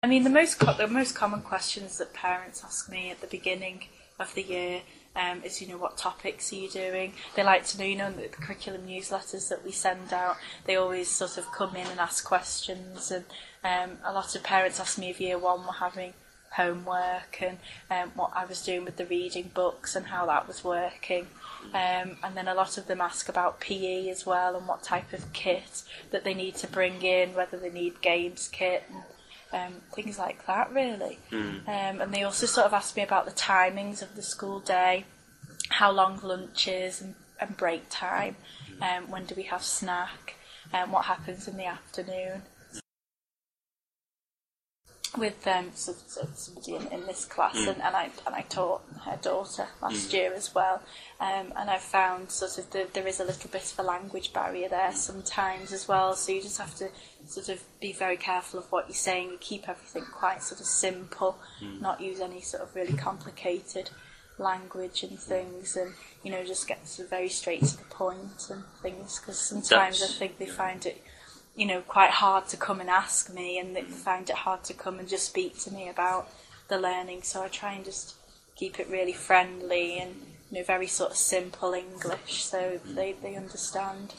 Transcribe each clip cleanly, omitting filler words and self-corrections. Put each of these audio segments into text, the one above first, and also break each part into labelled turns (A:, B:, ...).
A: I mean, the most common questions that parents ask me at the beginning of the year is, what topics are you doing? They like to know, the curriculum newsletters that we send out, they always sort of come in and ask questions, and a lot of parents ask me if year one were having homework and what I was doing with the reading books and how that was working. And then a lot of them ask about PE as well and what type of kit that they need to bring in, whether they need games kit and things like that, really. And they also sort of ask me about the timings of the school day, how long lunch is and break time, when do we have snack, what happens in the afternoon. With somebody in this class, and I taught her daughter last year as well, and I've found sort of there is a little bit of a language barrier there sometimes as well, so you just have to sort of be very careful of what you're saying. You keep everything quite sort of simple, not use any sort of really complicated language and things, and just get sort of very straight to the point and things, because sometimes I think they find it quite hard to come and ask me, and they find it hard to come and just speak to me about the learning. So I try and just keep it really friendly and very sort of simple English, so they understand.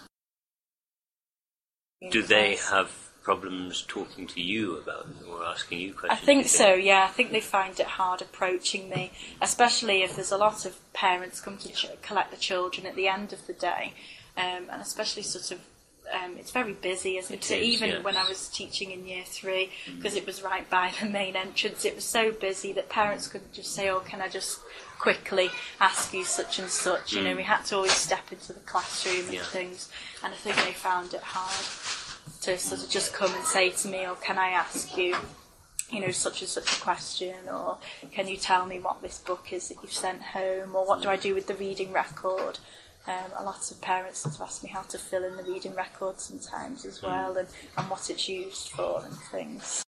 B: Do they have problems talking to you about it or asking you questions?
A: I think so, yeah. I think they find it hard approaching me, especially if there's a lot of parents come to collect the children at the end of the day, and especially sort of it's very busy, isn't it? Even when I was teaching in year 3, because it was right by the main entrance, it was so busy that parents couldn't just say, "Oh, can I just quickly ask you such and such?" We had to always step into the classroom and things, and I think they found it hard to sort of just come and say to me, "Oh, can I ask you, such and such a question, or can you tell me what this book is that you've sent home, or what do I do with the reading record?" A lot of parents have asked me how to fill in the reading record sometimes as well, and what it's used for and things.